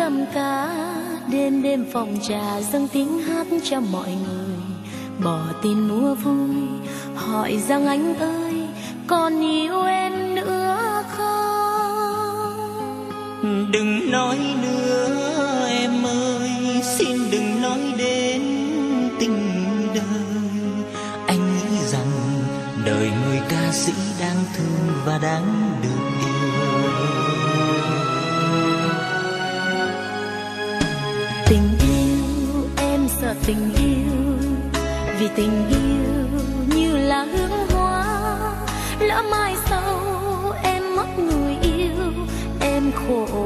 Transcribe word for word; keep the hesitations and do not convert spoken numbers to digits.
cầm cá, đêm đêm phòng trà dâng tiếng hát cho mọi người. Bỏ tin mua vui, hỏi rằng anh ơi còn yêu em nữa không? Đừng nói nữa em ơi, xin đừng nói đến tình đời. Anh nghĩ rằng đời người ca sĩ đáng thương và đáng được yêu. Tình yêu, em sợ tình yêu, vì tình yêu như là hương hoa. Lỡ mai sau em mất người yêu, em khổ